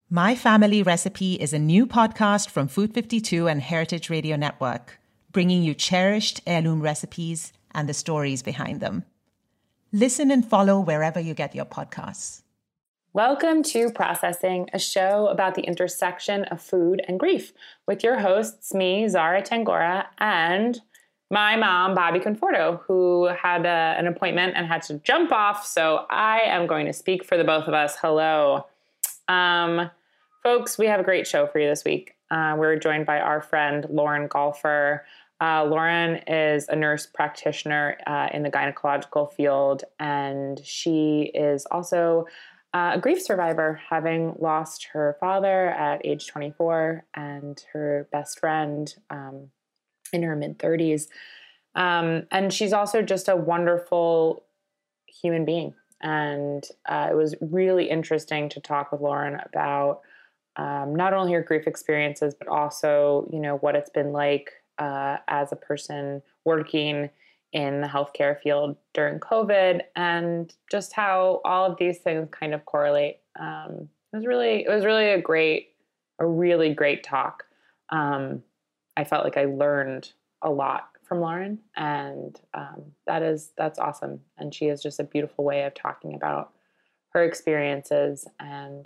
My Family Recipe is a new podcast from Food 52 and Heritage Radio Network, bringing you cherished heirloom recipes and the stories behind them. Listen and follow wherever you get your podcasts. Welcome to Processing, a show about the intersection of food and grief, with your hosts, me, Zara Tangora, and my mom, Bobby Conforto, who had an appointment and had to jump off, so I am going to speak for the both of us. Hello. Folks, we have a great show for you this week. We're joined by our friend, Lauren Golfer. Lauren is a nurse practitioner in the gynecological field, and she is also a grief survivor, having lost her father at age 24 and her best friend in her mid-30s. And she's also just a wonderful human being. And it was really interesting to talk with Lauren about not only her grief experiences, but also, you know, what it's been like as a person working in the healthcare field during COVID, and just how all of these things kind of correlate. It was really a really great talk. I felt like I learned a lot from Lauren, and that's awesome. And she has just a beautiful way of talking about her experiences, and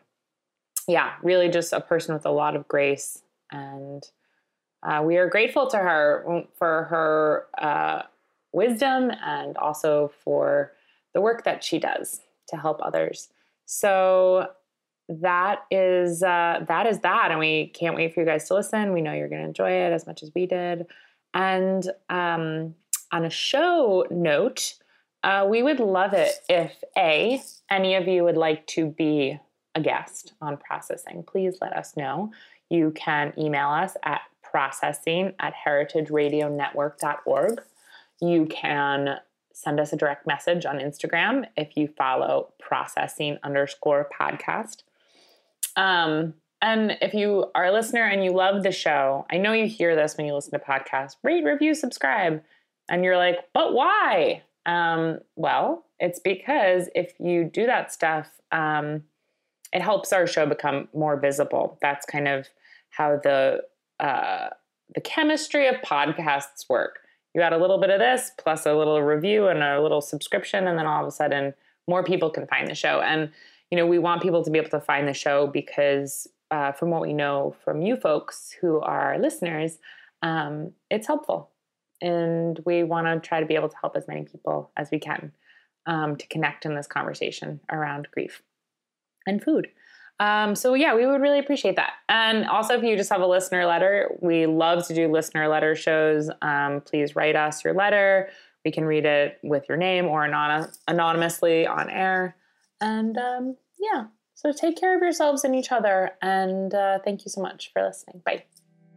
really just a person with a lot of grace. And we are grateful to her for her wisdom, and also for the work that she does to help others. So that is that. And we can't wait for you guys to listen. We know you're going to enjoy it as much as we did. And on a show note, we would love it if any of you would like to be a guest on Processing. Please let us know. You can email us at processing@heritageradionetwork.org. You can send us a direct message on Instagram if you follow processing_podcast. And if you are a listener and you love the show, I know you hear this when you listen to podcasts, rate, review, subscribe. And you're like, but why? Well, it's because if you do that stuff, it helps our show become more visible. That's kind of how the chemistry of podcasts work. You add a little bit of this, plus a little review and a little subscription, and then all of a sudden more people can find the show. And, you know, we want people to be able to find the show because from what we know from you folks who are our listeners, it's helpful. And we want to try to be able to help as many people as we can to connect in this conversation around grief and food. So yeah, we would really appreciate that. And also, if you just have a listener letter, we love to do listener letter shows. Please write us your letter. We can read it with your name or anonymously on air. And so take care of yourselves and each other. And thank you so much for listening. Bye.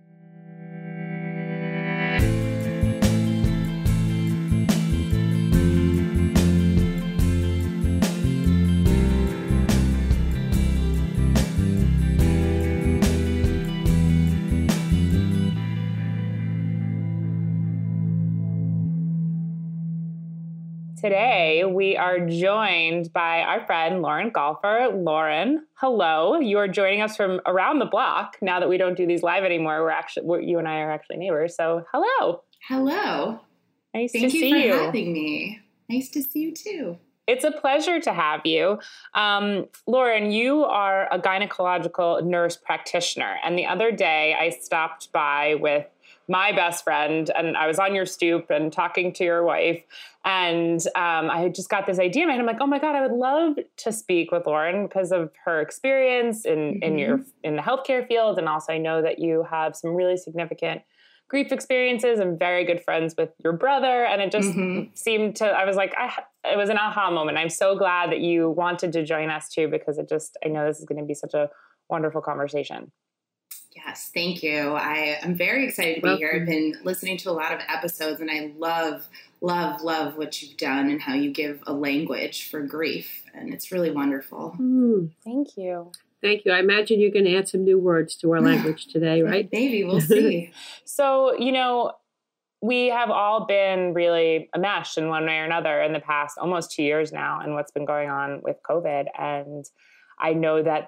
Today, we are joined by our friend, Lauren Golfer. Lauren, hello. You are joining us from around the block. Now that we don't do these live anymore, you and I are actually neighbors. So hello. Hello. Nice to see you. Thank you for having me. Nice to see you too. It's a pleasure to have you. Lauren, you are a gynecological nurse practitioner. And the other day I stopped by with my best friend, and I was on your stoop and talking to your wife, and I had just got this idea in my head. I'm like, oh my God, I would love to speak with Lauren because of her experience in the healthcare field. And also I know that you have some really significant grief experiences and very good friends with your brother. And it just seemed to, I was like, it was an aha moment. I'm so glad that you wanted to join us too, because I know this is going to be such a wonderful conversation. Yes, thank you. I am very excited to be here. I've been listening to a lot of episodes, and I love what you've done and how you give a language for grief. And it's really wonderful. Thank you. Thank you. I imagine you're going to add some new words to our language today, right? Maybe. We'll see. So, we have all been really enmeshed in one way or another in the past almost 2 years now, and what's been going on with COVID. And I know that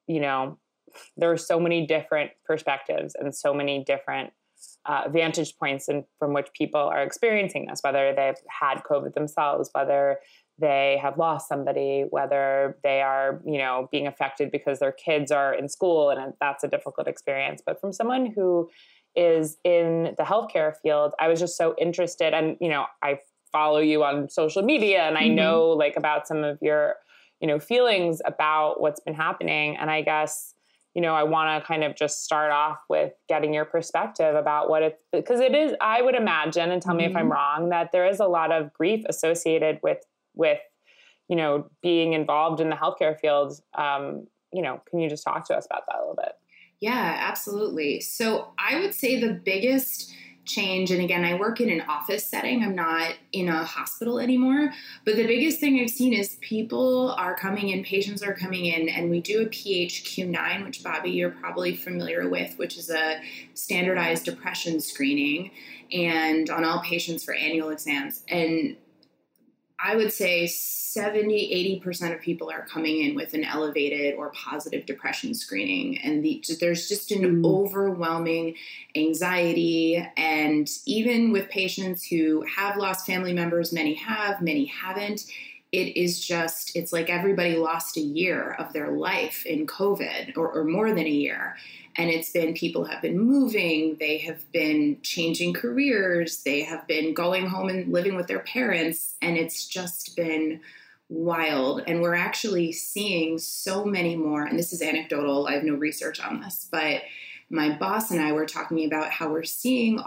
there are so many different perspectives and so many different vantage points from which people are experiencing this, whether they've had COVID themselves, whether they have lost somebody, whether they are, being affected because their kids are in school and that's a difficult experience. But from someone who is in the healthcare field, I was just so interested. And, I follow you on social media and I know about some of your, feelings about what's been happening. And I guess, I want to kind of just start off with getting your perspective about because it is, I would imagine, and tell me if I'm wrong, that there is a lot of grief associated with, being involved in the healthcare field. Can you just talk to us about that a little bit? Yeah, absolutely. So I would say the biggest change, and again, I work in an office setting. I'm not in a hospital anymore, but the biggest thing I've seen is people are coming in, patients are coming in, and we do a PHQ-9, which Bobby, you're probably familiar with, which is a standardized depression screening and on all patients for annual exams. And I would say 70-80% of people are coming in with an elevated or positive depression screening. And there's just an overwhelming anxiety. And even with patients who have lost family members, many have, many haven't, it's like everybody lost a year of their life in COVID or more than a year. And people have been moving, they have been changing careers, they have been going home and living with their parents, and it's just been wild. And we're actually seeing so many more, and this is anecdotal, I have no research on this, but my boss and I were talking about how we're seeing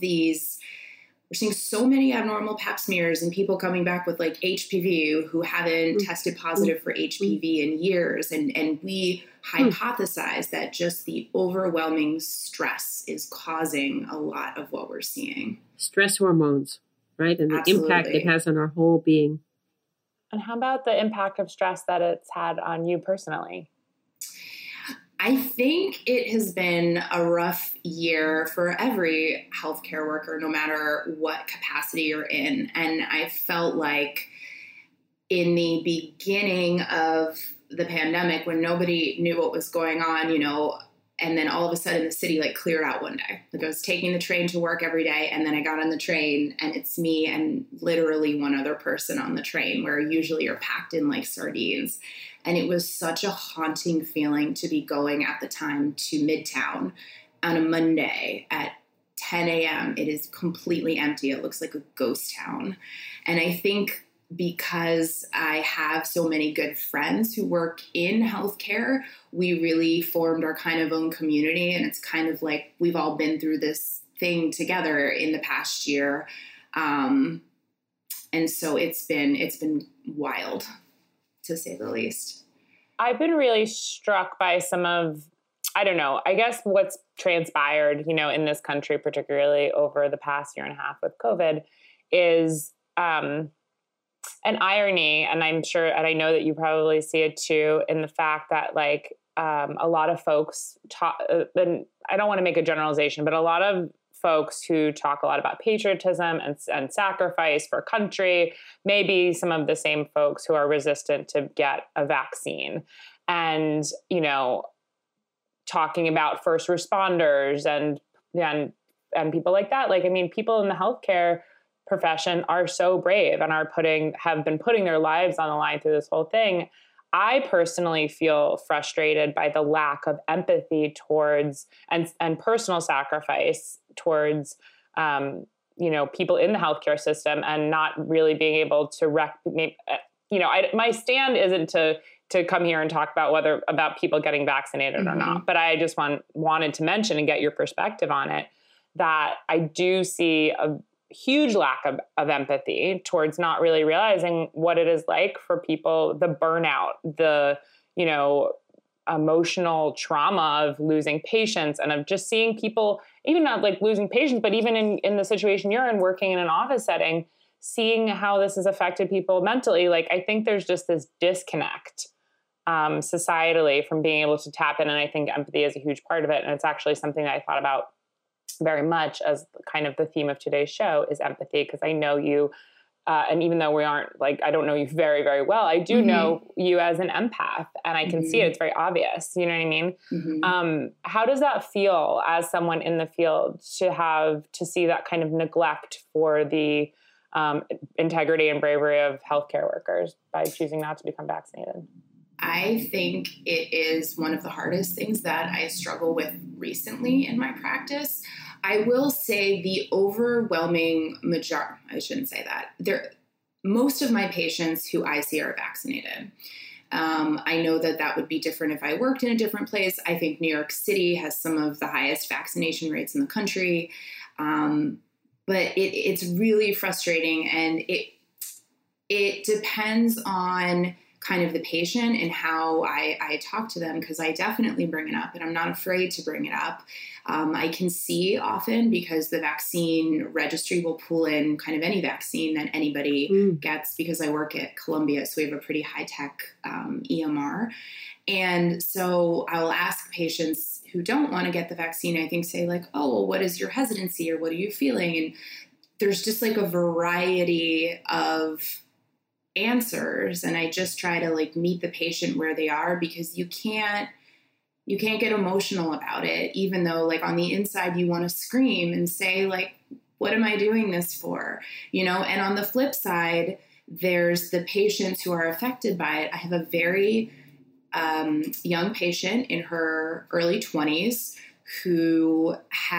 so many abnormal pap smears and people coming back with HPV who haven't tested positive for HPV in years. And we hypothesize that just the overwhelming stress is causing a lot of what we're seeing. Stress hormones, right? And the impact it has on our whole being. And how about the impact of stress that it's had on you personally? I think it has been a rough year for every healthcare worker, no matter what capacity you're in. And I felt like in the beginning of the pandemic, when nobody knew what was going on, and then all of a sudden the city cleared out one day. I was taking the train to work every day, and then I got on the train and it's me and literally one other person on the train, where usually you're packed in like sardines. And it was such a haunting feeling to be going at the time to Midtown on a Monday at 10 a.m. It is completely empty. It looks like a ghost town. And I think because I have so many good friends who work in healthcare, we really formed our kind of own community. And it's kind of like we've all been through this thing together in the past year. And so it's been wild, to say the least. I've been really struck by some of, I don't know, I guess what's transpired, in this country, particularly over the past year and a half with COVID, is an irony. And I'm sure, and I know that you probably see it too, in the fact that a lot of folks and I don't want to make a generalization, but a lot of folks who talk a lot about patriotism and sacrifice for country, maybe some of the same folks who are resistant to get a vaccine, and, talking about first responders and people like that. People in the healthcare profession are so brave and have been putting their lives on the line through this whole thing. I personally feel frustrated by the lack of empathy towards and personal sacrifice towards, people in the healthcare system, and not really being able to my stand isn't to come here and talk about people getting vaccinated or not, but I just wanted to mention and get your perspective on it, that I do see a huge lack of empathy towards not really realizing what it is like for people, the burnout, the, emotional trauma of losing patients, and of just seeing people, even not losing patients, but even in the situation you're in, working in an office setting, seeing how this has affected people mentally. I think there's just this disconnect societally from being able to tap in. And I think empathy is a huge part of it. And it's actually something that I thought about very much as kind of the theme of today's show is empathy, because I know you and even though we aren't like, I don't know you very, very well, I do know you as an empath, and I can see it. It's very obvious. You know what I mean? How does that feel as someone in the field to see that kind of neglect for the integrity and bravery of healthcare workers by choosing not to become vaccinated? I think it is one of the hardest things that I struggle with recently in my practice. I will say the overwhelming majority, I shouldn't say that. Most of my patients who I see are vaccinated. I know that would be different if I worked in a different place. I think New York City has some of the highest vaccination rates in the country. But it's really frustrating, and it depends on kind of the patient and how I talk to them, because I definitely bring it up, and I'm not afraid to bring it up. I can see often, because the vaccine registry will pull in kind of any vaccine that anybody gets, because I work at Columbia, so we have a pretty high-tech EMR. And so I will ask patients who don't want to get the vaccine, I think, say like, oh, well, what is your hesitancy, or what are you feeling? And there's just like a variety of answers, and I just try to like meet the patient where they are, because you can't get emotional about it, even though like on the inside you want to scream and say like, what am I doing this for? You know, and on the flip side, there's the patients who are affected by it. I have a very young patient in her early 20s who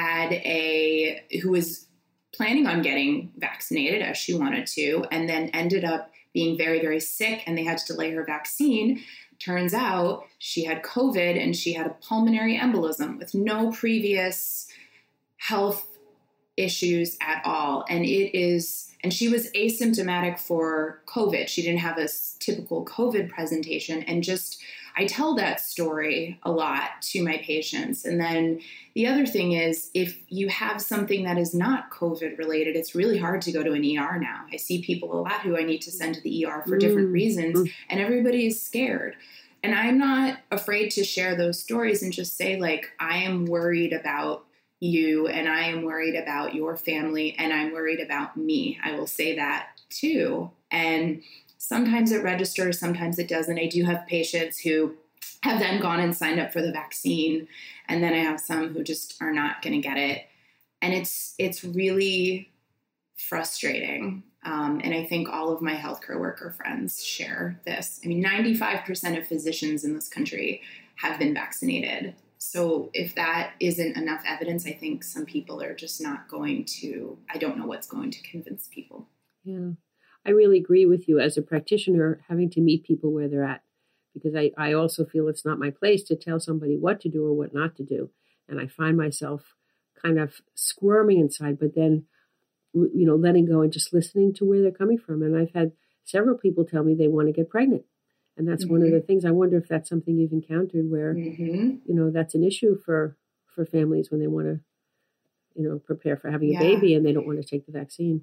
was planning on getting vaccinated as she wanted to, and then ended up being very, very sick, and they had to delay her vaccine. Turns out she had COVID, and she had a pulmonary embolism with no previous health issues at all. And she was asymptomatic for COVID. She didn't have a typical COVID presentation. And I tell that story a lot to my patients. And then the other thing is, if you have something that is not COVID related, it's really hard to go to an ER now. I see people a lot who I need to send to the ER for different reasons, and everybody is scared. And I'm not afraid to share those stories and just say, like, I am worried about you, and I am worried about your family, and I'm worried about me. I will say that too. And sometimes it registers, sometimes it doesn't. I do have patients who have then gone and signed up for the vaccine, and then I have some who just are not going to get it. And it's really frustrating. And I think all of my healthcare worker friends share this. I mean, 95% of physicians in this country have been vaccinated. So if that isn't enough evidence, I think some people are just not going to, I don't know what's going to convince people. Yeah. I really agree with you as a practitioner, having to meet people where they're at, because I also feel it's not my place to tell somebody what to do or what not to do. And I find myself kind of squirming inside, but then, you know, letting go and just listening to where they're coming from. And I've had several people tell me they want to get pregnant. And that's one of the things. I wonder if that's something you've encountered where, you know, that's an issue for families when they want to, you know, prepare for having a baby and they don't want to take the vaccine.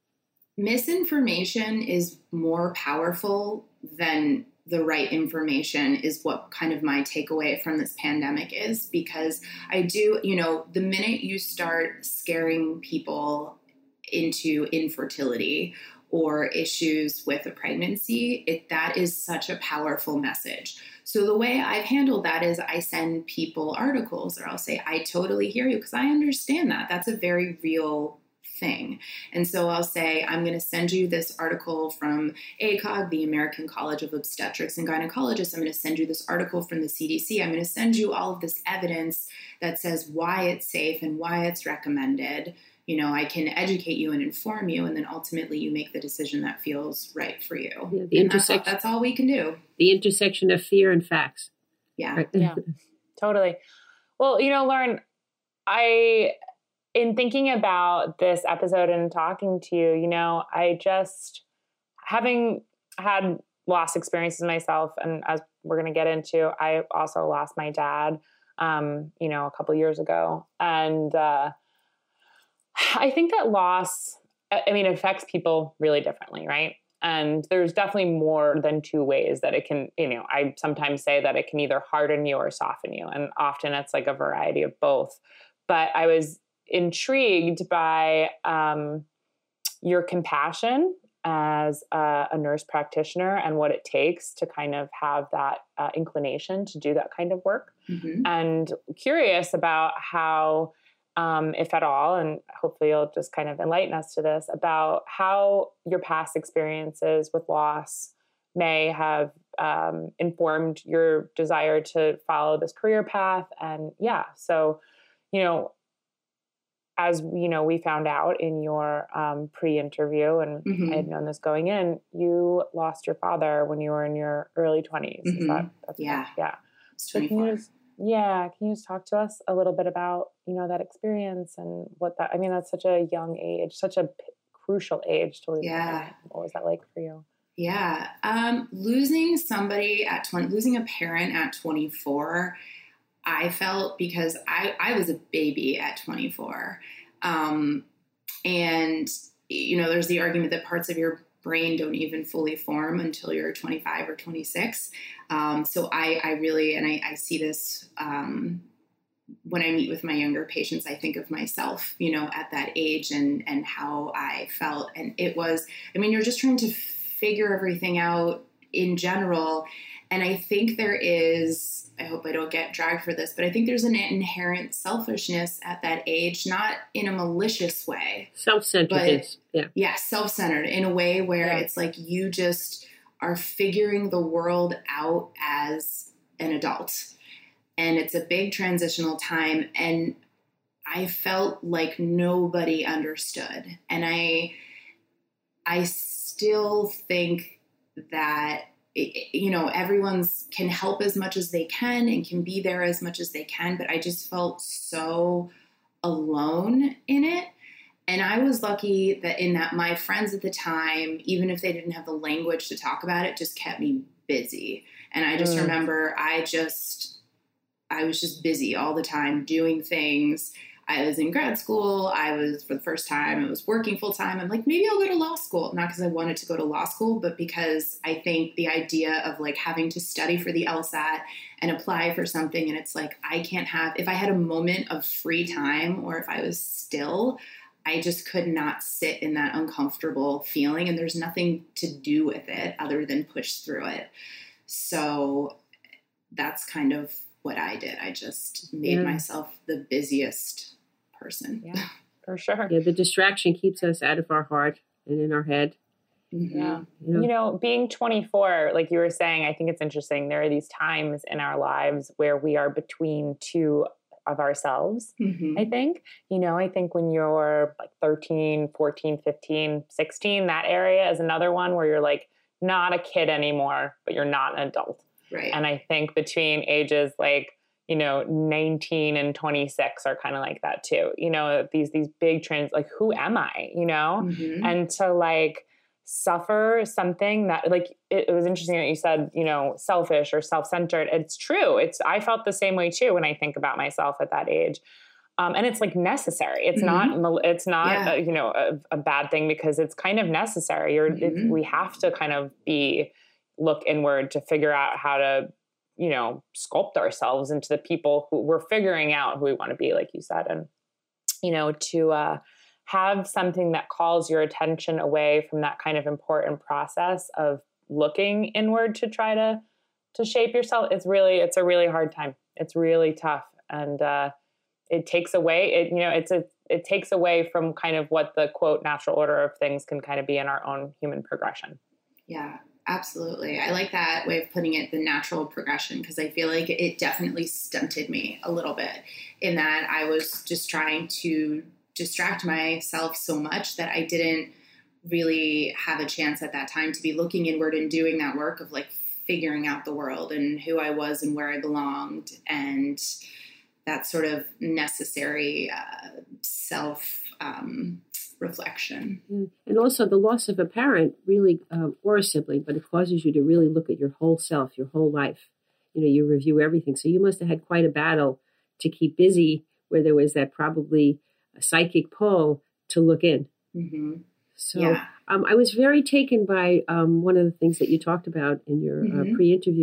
Misinformation is more powerful than the right information, is what kind of my takeaway from this pandemic is, because I do, you know, the minute you start scaring people into infertility or issues with a pregnancy, that is such a powerful message. So the way I've handled that is I send people articles, or I'll say, I totally hear you, because I understand that. That's a very real thing. And so I'll say, I'm going to send you this article from ACOG, the American College of Obstetrics and Gynecologists. I'm going to send you this article from the CDC. I'm going to send you all of this evidence that says why it's safe and why it's recommended. You know, I can educate you and inform you, and then ultimately you make the decision that feels right for you. Yeah, that's all we can do. The intersection of fear and facts. Yeah. Right? Yeah, totally. Well, you know, Lauren, in thinking about this episode and talking to you, you know, I just, having had loss experiences myself, and as we're going to get into, I also lost my dad, you know, a couple years ago. And I think that loss, I mean, affects people really differently, right? And there's definitely more than two ways that it can, you know, I sometimes say that it can either harden you or soften you. And often it's like a variety of both. But I was intrigued by your compassion as a nurse practitioner and what it takes to kind of have that inclination to do that kind of work. Mm-hmm. And curious about how, if at all, and hopefully you'll just kind of enlighten us to this, about how your past experiences with loss may have informed your desire to follow this career path. And so, as we found out in your pre-interview, and Mm-hmm. I had known this going in, you lost your father when you were in your early 20s. Mm-hmm. That's Yeah. correct? Yeah. It's So 24. can you just talk to us a little bit about, that experience and what that's such a young age, such a crucial age to lose. Yeah. What was that like for you? Yeah. Losing somebody at 20, losing a parent at 24, I felt, because I was a baby at 24. And, there's the argument that parts of your brain don't even fully form until you're 25 or 26. So I really, and I see this, when I meet with my younger patients, I think of myself, at that age and how I felt. And it was, you're just trying to figure everything out in general. And I think there is, I hope I don't get dragged for this, but I think there's an inherent selfishness at that age, not in a malicious way. Self-centeredness. Yeah, self-centered in a way where it's like you just are figuring the world out as an adult. And it's a big transitional time. And I felt like nobody understood. And I still think that, everyone's can help as much as they can and can be there as much as they can. But I just felt so alone in it. And I was lucky that my friends at the time, even if they didn't have the language to talk about it, just kept me busy. And I just remember I was just busy all the time doing things. I was in grad school. For the first time, I was working full time. I'm like, maybe I'll go to law school. Not because I wanted to go to law school, but because I think the idea of like having to study for the LSAT and apply for something. And it's like, if I had a moment of free time or if I was still, I just could not sit in that uncomfortable feeling. And there's nothing to do with it other than push through it. So that's kind of what I did. I just made myself the busiest person. Yeah, for sure. Yeah, the distraction keeps us out of our heart and in our head. Mm-hmm. Yeah. Being 24, like you were saying, I think it's interesting. There are these times in our lives where we are between two of ourselves, Mm-hmm. I think. I think when you're like 13, 14, 15, 16, that area is another one where you're like not a kid anymore, but you're not an adult. Right. And I think between ages like, 19 and 26 are kind of like that too. These big trends, like, who am I, Mm-hmm. and to like suffer something that like, it was interesting that you said, selfish or self-centered. It's true. I felt the same way too when I think about myself at that age. And it's like necessary. It's Mm-hmm. not, a bad thing because it's kind of necessary. Mm-hmm. We have to kind of look inward to figure out how to, sculpt ourselves into the people who we're figuring out who we want to be, like you said. And, to have something that calls your attention away from that kind of important process of looking inward to try to shape yourself. It's a really hard time. It's really tough. And, it takes away, it takes away from kind of what the quote natural order of things can kind of be in our own human progression. Yeah, absolutely. I like that way of putting it, the natural progression, because I feel like it definitely stunted me a little bit in that I was just trying to distract myself so much that I didn't really have a chance at that time to be looking inward and doing that work of like figuring out the world and who I was and where I belonged and that sort of necessary self-reflection. And also the loss of a parent really, or a sibling, but it causes you to really look at your whole self, your whole life. You review everything. So you must have had quite a battle to keep busy where there was that probably a psychic pull to look in. Mm-hmm. So yeah. I was very taken by one of the things that you talked about in your mm-hmm. pre-interview,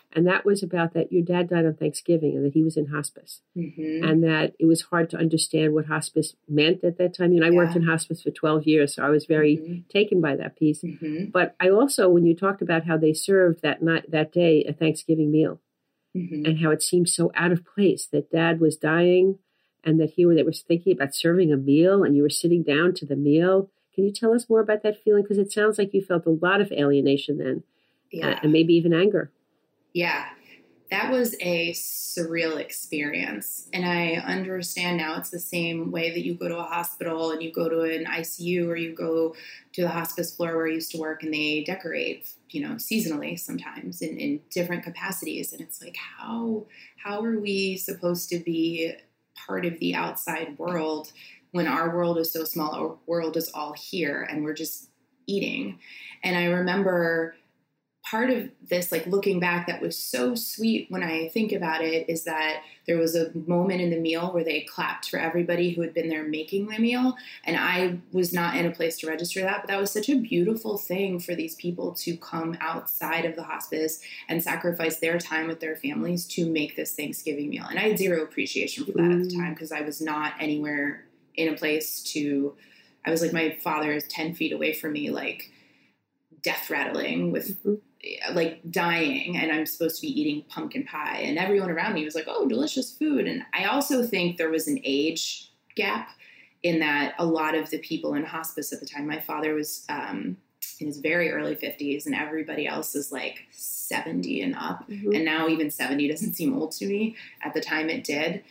And that was about that your dad died on Thanksgiving and that he was in hospice. Mm-hmm. And that it was hard to understand what hospice meant at that time. I worked in hospice for 12 years, so I was very taken by that piece. Mm-hmm. But I also, when you talked about how they served that day a Thanksgiving meal, and how it seemed so out of place that Dad was dying and that they were thinking about serving a meal and you were sitting down to the meal. Can you tell us more about that feeling? Because it sounds like you felt a lot of alienation then, and maybe even anger. Yeah, that was a surreal experience. And I understand now it's the same way that you go to a hospital and you go to an ICU or you go to the hospice floor where I used to work and they decorate, seasonally sometimes in different capacities. And it's like, how are we supposed to be part of the outside world when our world is so small? Our world is all here and we're just eating. And I remember part of this, like looking back, that was so sweet when I think about it, is that there was a moment in the meal where they clapped for everybody who had been there making the meal. And I was not in a place to register that, but that was such a beautiful thing for these people to come outside of the hospice and sacrifice their time with their families to make this Thanksgiving meal. And I had zero appreciation for that at the time because I was not anywhere in a place I was like, my father is 10 feet away from me, like death rattling with like dying, and I'm supposed to be eating pumpkin pie, and everyone around me was like, oh, delicious food. And I also think there was an age gap in that a lot of the people in hospice at the time, my father was in his very early 50s and everybody else is like 70 and up. And now even 70 doesn't seem old to me. At the time it did.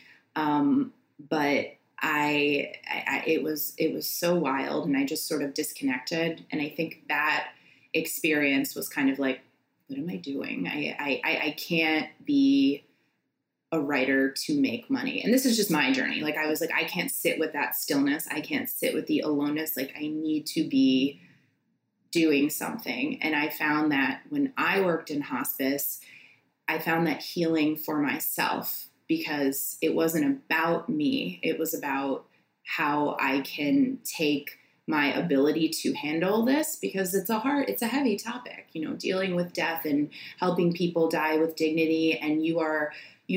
But it was so wild, and I just sort of disconnected. And I think that experience was kind of like, what am I doing? I can't be a writer to make money. And this is just my journey. Like, I was like, I can't sit with that stillness. I can't sit with the aloneness. Like, I need to be doing something. And I found that when I worked in hospice, I found that healing for myself, because it wasn't about me. It was about how I can take my ability to handle this, because it's a heavy topic, dealing with death and helping people die with dignity. And you are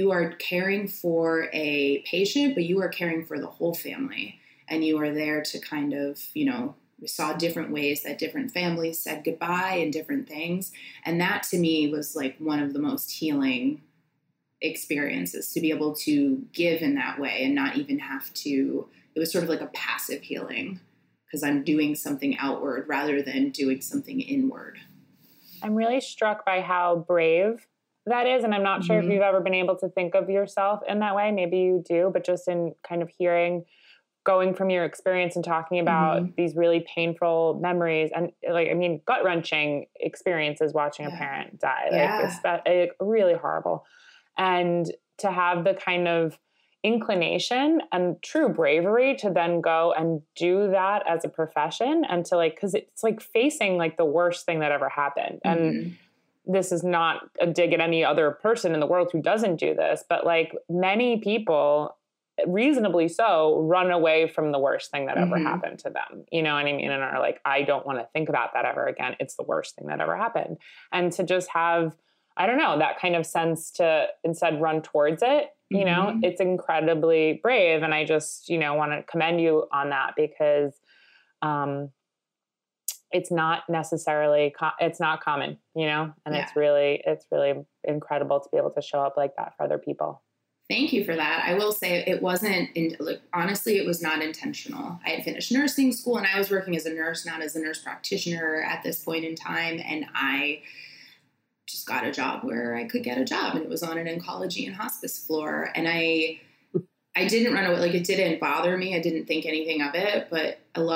caring for a patient, but you are caring for the whole family. And you are there to kind of, we saw different ways that different families said goodbye and different things. And that to me was like one of the most healing experiences, to be able to give in that way and not even have to, it was sort of like a passive healing, because I'm doing something outward rather than doing something inward. I'm really struck by how brave that is. And I'm not sure if you've ever been able to think of yourself in that way. Maybe you do, but just in kind of going from your experience and talking about these really painful memories and gut-wrenching experiences watching a parent die, like really horrible. And to have the kind of inclination and true bravery to then go and do that as a profession, and to because it's like facing like the worst thing that ever happened. And this is not a dig at any other person in the world who doesn't do this, but like many people, reasonably so, run away from the worst thing that ever happened to them. You know what I mean? And are like, I don't want to think about that ever again. It's the worst thing that ever happened. And to just have, I don't know, that kind of sense to instead run towards it, it's incredibly brave. And I just, want to commend you on that, because it's not necessarily, it's not common, and it's really incredible to be able to show up like that for other people. Thank you for that. I will say it wasn't, honestly, it was not intentional. I had finished nursing school and I was working as a nurse, not as a nurse practitioner at this point in time. And I just got a job where I could get a job, and it was on an oncology and hospice floor. And I didn't run away. Like, it didn't bother me. I didn't think anything of it, but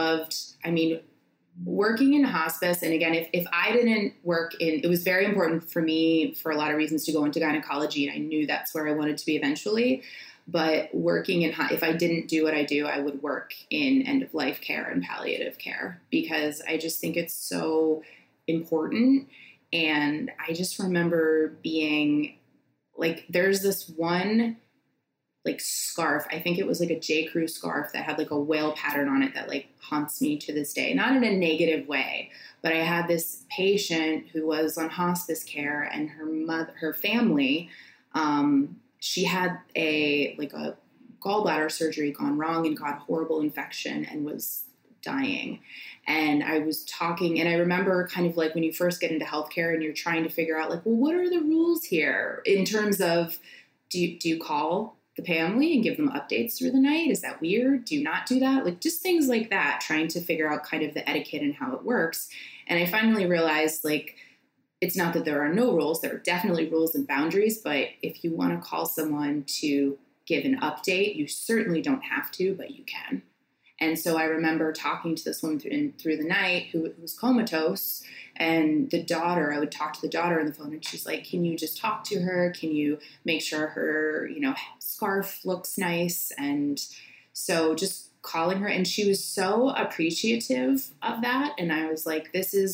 working in hospice. And again, if I didn't work it was very important for me for a lot of reasons to go into gynecology. And I knew that's where I wanted to be eventually. But working if I didn't do what I do, I would work in end of life care and palliative care, because I just think it's so important. And I just remember being like, there's this one like scarf. I think it was like a J. Crew scarf that had like a whale pattern on it that like haunts me to this day. Not in a negative way, but I had this patient who was on hospice care, and her family, she had a gallbladder surgery gone wrong and got a horrible infection and was dying. And I was talking, and I remember kind of like when you first get into healthcare and you're trying to figure out like, well, what are the rules here in terms of, do you call the family and give them updates through the night? Is that weird? Do you not do that? Like just things like that, trying to figure out kind of the etiquette and how it works. And I finally realized like, it's not that there are no rules. There are definitely rules and boundaries, but if you want to call someone to give an update, you certainly don't have to, but you can. And so I remember talking to this woman through the night who was comatose, and I would talk to the daughter on the phone, and she's like, can you just talk to her? Can you make sure her, scarf looks nice? And so just calling her, and she was so appreciative of that. And I was like,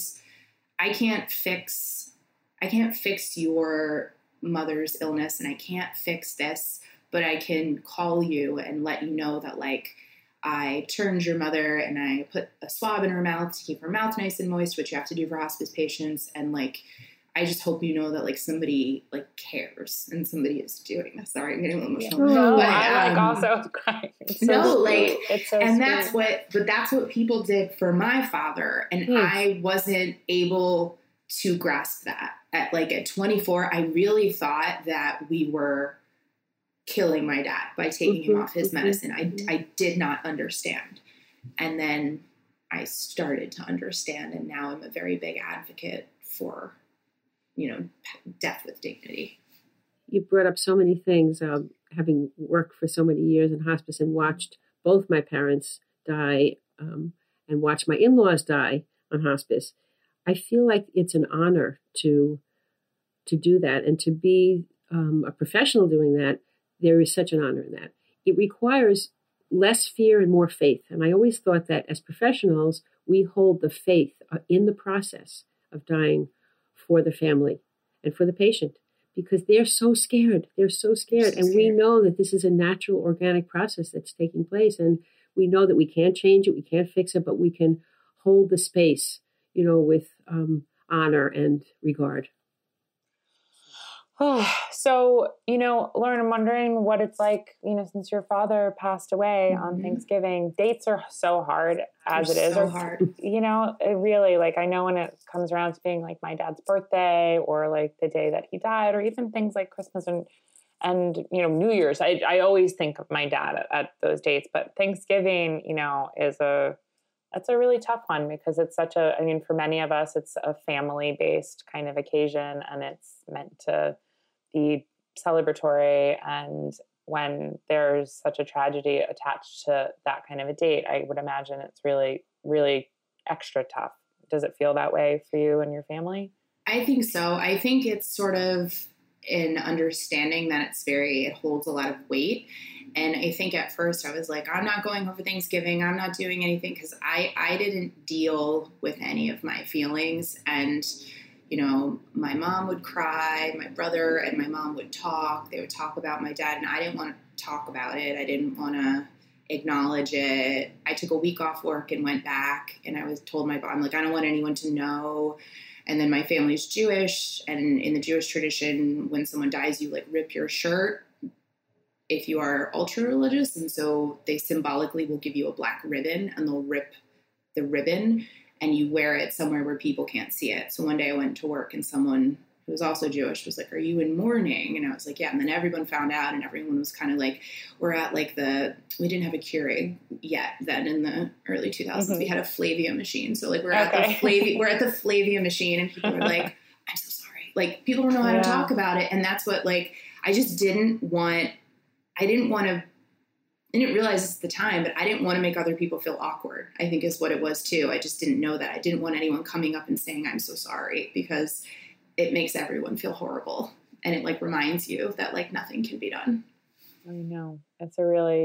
I can't fix your mother's illness, and I can't fix this, but I can call you and let you know that like, I turned your mother and I put a swab in her mouth to keep her mouth nice and moist, which you have to do for hospice patients. And like, I just hope you know that like somebody like cares and somebody is doing this. Sorry, I'm getting a little emotional. No, but, I like also crying. It's so that's what people did for my father. And I wasn't able to grasp that at 24. I really thought that we were killing my dad by taking him off his medicine. I did not understand. And then I started to understand, and now I'm a very big advocate for, death with dignity. You brought up so many things, having worked for so many years in hospice and watched both my parents die and watched my in-laws die on hospice. I feel like it's an honor to do that, and to be a professional doing that. There is such an honor in that. It requires less fear and more faith. And I always thought that as professionals, we hold the faith in the process of dying for the family and for the patient, because they're so scared. They're so scared. And we know that this is a natural, organic process that's taking place. And we know that we can't change it. We can't fix it, but we can hold the space, with honor and regard. Oh, so, Lauren, I'm wondering what it's like, since your father passed away on Thanksgiving. Dates are so hard as it is. So hard. It really, I know when it comes around to being like my dad's birthday or like the day that he died, or even things like Christmas and New Year's. I always think of my dad at those dates, but Thanksgiving, that's a really tough one, because it's for many of us, it's a family-based kind of occasion, and it's meant to be celebratory. And when there's such a tragedy attached to that kind of a date, I would imagine it's really, really extra tough. Does it feel that way for you and your family? I think so. I think it's sort of an understanding that it holds a lot of weight. And I think at first I was like, I'm not going home for Thanksgiving. I'm not doing anything, because I didn't deal with any of my feelings. And, my mom would cry, my brother and my mom would talk. They would talk about my dad, and I didn't want to talk about it. I didn't want to acknowledge it. I took a week off work and went back, and I was told I don't want anyone to know. And then my family's Jewish, and in the Jewish tradition, when someone dies, you rip your shirt if you are ultra religious. And so they symbolically will give you a black ribbon, and they'll rip the ribbon and you wear it somewhere where people can't see it. So one day I went to work, and someone who was also Jewish was like, "Are you in mourning?" And I was like, "Yeah." And then everyone found out, and everyone was kind of like, we're at we didn't have a Keurig yet then in the early 2000s. We had a Flavia machine. So we're at the Flavia machine, and people were like, "I'm so sorry." People don't know how to talk about it. And that's what I didn't realize this at the time, but I didn't want to make other people feel awkward, I think is what it was too. I just didn't know that. I didn't want anyone coming up and saying, "I'm so sorry," because it makes everyone feel horrible. And it reminds you that nothing can be done. I know. It's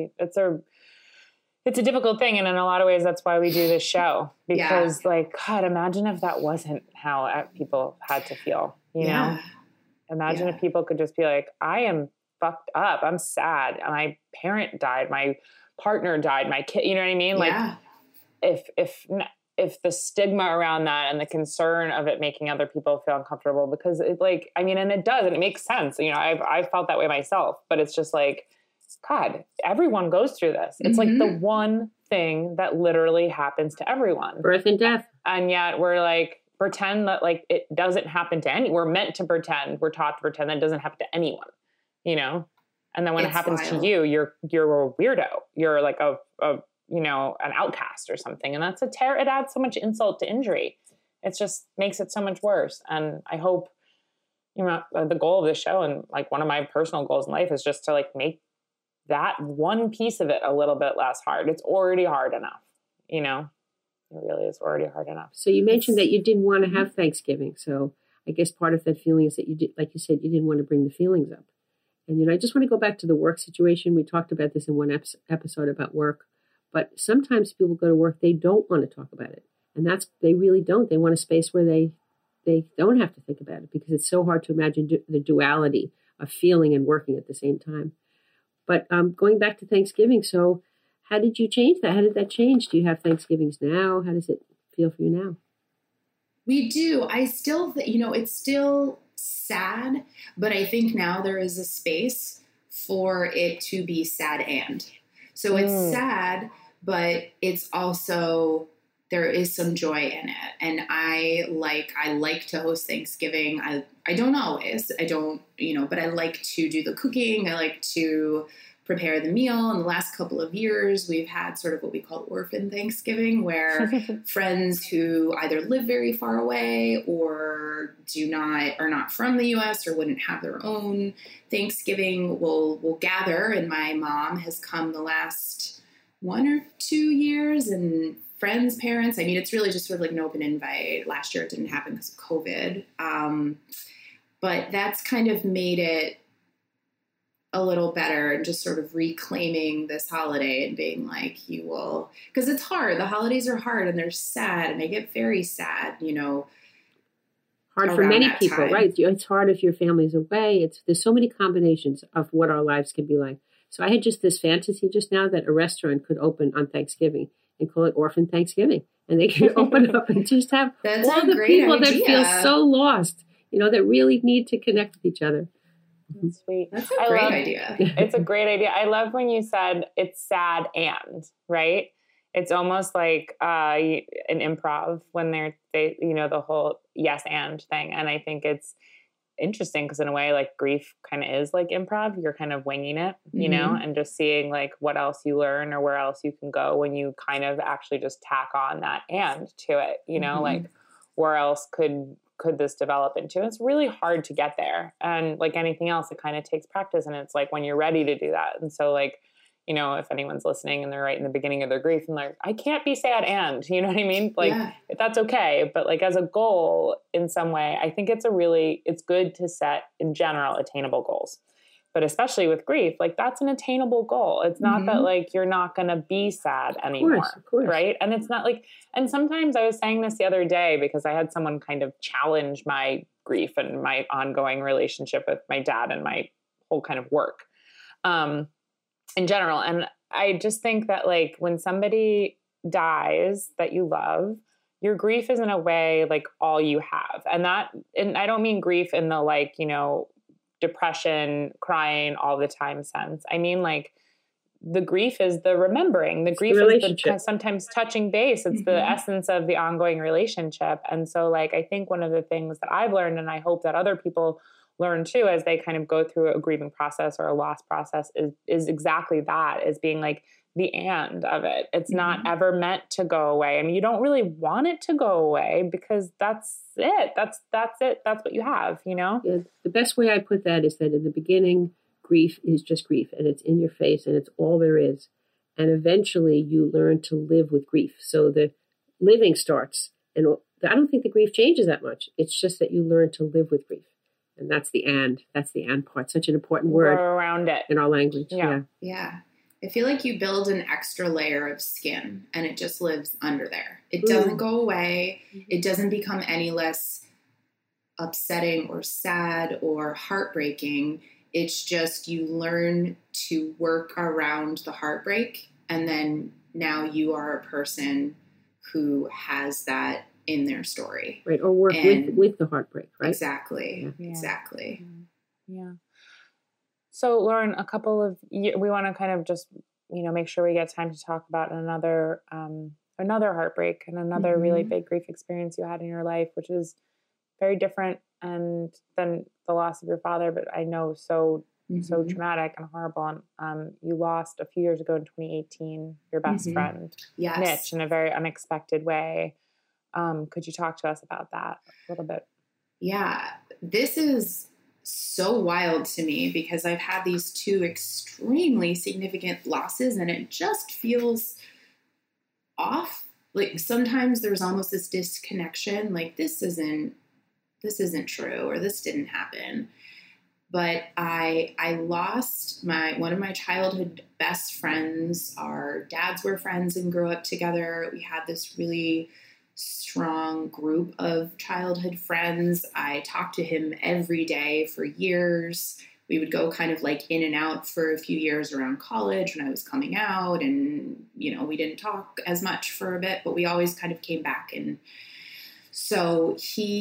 a difficult thing. And in a lot of ways, that's why we do this show, because God, imagine if that wasn't how people had to feel, you know? Imagine if people could just be like, I am fucked up. I'm sad. My parent died. My partner died. My kid, you know what I mean? Yeah. Like if the stigma around that and the concern of it making other people feel uncomfortable, because it like, I mean, and it does, and it makes sense. You know, I've felt that way myself, but it's just like, God, everyone goes through this. It's like the one thing that literally happens to everyone. Birth and death. And yet we're like, pretend that like it doesn't happen to any, we're meant to pretend, we're taught to pretend that it doesn't happen to anyone, you know? And then when it happens to you, you're a weirdo. You're like a you know, an outcast or something. And that's it adds so much insult to injury. It just makes it so much worse. And I hope, you know, the goal of this show and like one of my personal goals in life is just to like make that one piece of it a little bit less hard. It's already hard enough, you know, it really is already hard enough. So you mentioned that you didn't want to have Thanksgiving. So I guess part of that feeling is that you did, like you said, you didn't want to bring the feelings up. And, you know, I just want to go back to the work situation. We talked about this in one episode about work. But sometimes people go to work, they don't want to talk about it. And they really don't. They want a space where they don't have to think about it because it's so hard to imagine the duality of feeling and working at the same time. But going back to Thanksgiving, so how did you change that? How did that change? Do you have Thanksgivings now? How does it feel for you now? We do. I still, you know, it's still sad, but I think now there is a space for it to be sad and. So it's sad, but it's also, there is some joy in it. And I like to host Thanksgiving. I don't always, you know, but I like to do the cooking. I like to prepare the meal. In the last couple of years, we've had sort of what we call orphan Thanksgiving, where friends who either live very far away or are not from the U.S. or wouldn't have their own Thanksgiving will gather. And my mom has come the last 1 or 2 years, and friends, parents. I mean, it's really just sort of like an open invite. Last year it didn't happen because of COVID. But that's kind of made it a little better, and just sort of reclaiming this holiday and being like, you will, because it's hard. The holidays are hard and they're sad, and they get very sad, you know. Hard for many people, time. Right? It's hard if your family's away. There's so many combinations of what our lives can be like. So I had just this fantasy just now that a restaurant could open on Thanksgiving and call it Orphan Thanksgiving. And they can open up and just have all the people idea. That feel so lost, you know, that really need to connect with each other. That's sweet. That's a great idea. It's a great idea. I love when you said it's sad and, right? It's almost like an improv when they you know, the whole yes and thing. And I think it's interesting because in a way, like grief kind of is like improv. You're kind of winging it, you know, and just seeing like what else you learn or where else you can go when you kind of actually just tack on that and to it, you know, like where else could this develop into? It's really hard to get there. And like anything else, it kind of takes practice, and it's like when you're ready to do that. And so like, you know, if anyone's listening and they're right in the beginning of their grief and like, I can't be sad and, you know what I mean? Like that's okay. But like as a goal in some way, I think it's good to set in general attainable goals. But especially with grief, like that's an attainable goal. It's not that like you're not going to be sad anymore, of course. Right? And it's not like, and sometimes I was saying this the other day because I had someone kind of challenge my grief and my ongoing relationship with my dad and my whole kind of work in general. And I just think that like when somebody dies that you love, your grief is in a way like all you have. And I don't mean grief in the like, you know, depression, crying all the time sense. I mean, like the grief is the remembering. The grief is the sometimes touching base. It's the essence of the ongoing relationship. And so, like, I think one of the things that I've learned, and I hope that other people learn too, as they kind of go through a grieving process or a loss process, is exactly that, is being like the and of it. It's not ever meant to go away. I mean, you don't really want it to go away because that's it. That's it. That's what you have, you know? Yeah, the best way I put that is that in the beginning, grief is just grief, and it's in your face, and it's all there is. And eventually you learn to live with grief. So the living starts. And I don't think the grief changes that much. It's just that you learn to live with grief. And that's the and. That's the and part. Such an important word around it in our language. Yeah. I feel like you build an extra layer of skin and it just lives under there. It doesn't go away. It doesn't become any less upsetting or sad or heartbreaking. It's just you learn to work around the heartbreak, and then now you are a person who has that in their story. Right, or work with the heartbreak, right? Exactly, Yeah. exactly. Yeah. So, Lauren, we want to kind of just, make sure we get time to talk about another heartbreak and another really big grief experience you had in your life, which is very different than the loss of your father, but I know so traumatic and horrible. And you lost a few years ago in 2018 your best friend, Yes. Mitch, in a very unexpected way. Could you talk to us about that a little bit? Yeah, this is so wild to me because I've had these two extremely significant losses, and it just feels off. Like sometimes there's almost this disconnection, like this isn't true, or this didn't happen. But I lost one of my childhood best friends. Our dads were friends and grew up together. We had this really strong group of childhood friends. I talked to him every day for years. We would go kind of like in and out for a few years around college when I was coming out, and we didn't talk as much for a bit, but we always kind of came back. And so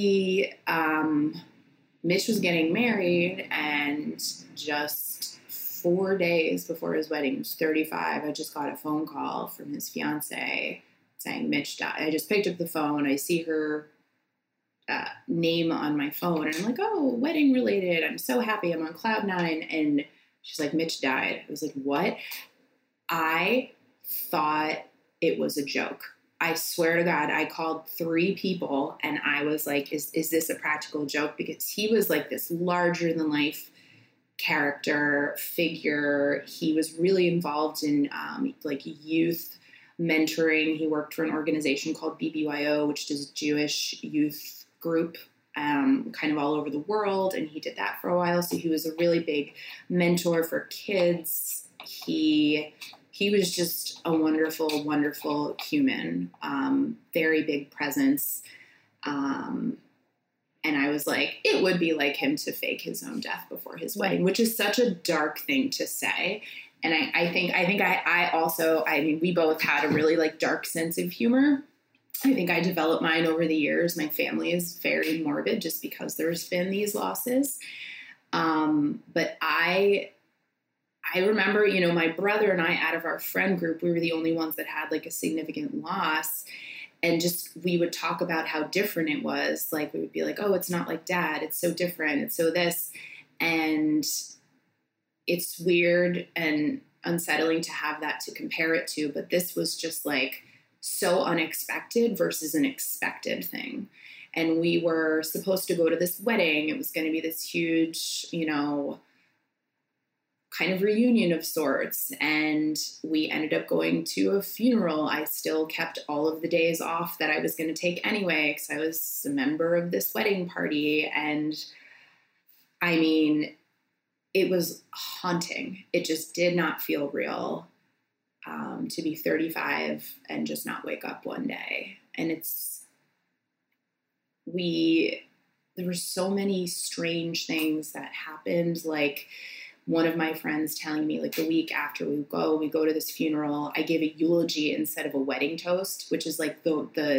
Mitch was getting married, and just 4 days before his wedding, he was 35, I just got a phone call from his fiance saying Mitch died. I just picked up the phone. I see her name on my phone, and I'm like, oh, wedding related. I'm so happy. I'm on cloud nine. And she's like, Mitch died. I was like, what? I thought it was a joke. I swear to God, I called 3 people, and I was like, is this a practical joke? Because he was like this larger than life character figure. He was really involved in like youth mentoring. He worked for an organization called BBYO, which is Jewish youth group, kind of all over the world. And he did that for a while. So he was a really big mentor for kids. He was just a wonderful, wonderful human, very big presence. And I was like, it would be like him to fake his own death before his wedding, which is such a dark thing to say. And I think we both had a really like dark sense of humor. I think I developed mine over the years. My family is very morbid just because there's been these losses. But I remember, my brother and I, out of our friend group, we were the only ones that had like a significant loss. And just, we would talk about how different it was. Like, we would be like, oh, it's not like Dad. It's so different. It's so this. And it's weird and unsettling to have that to compare it to. But this was just like so unexpected versus an expected thing. And we were supposed to go to this wedding. It was going to be this huge, kind of reunion of sorts. And we ended up going to a funeral. I still kept all of the days off that I was going to take anyway, because I was a member of this wedding party. And I mean, it was haunting. It just did not feel real, to be 35 and just not wake up one day. And there were so many strange things that happened. Like, one of my friends telling me, like, the week after we go to this funeral, I gave a eulogy instead of a wedding toast, which is like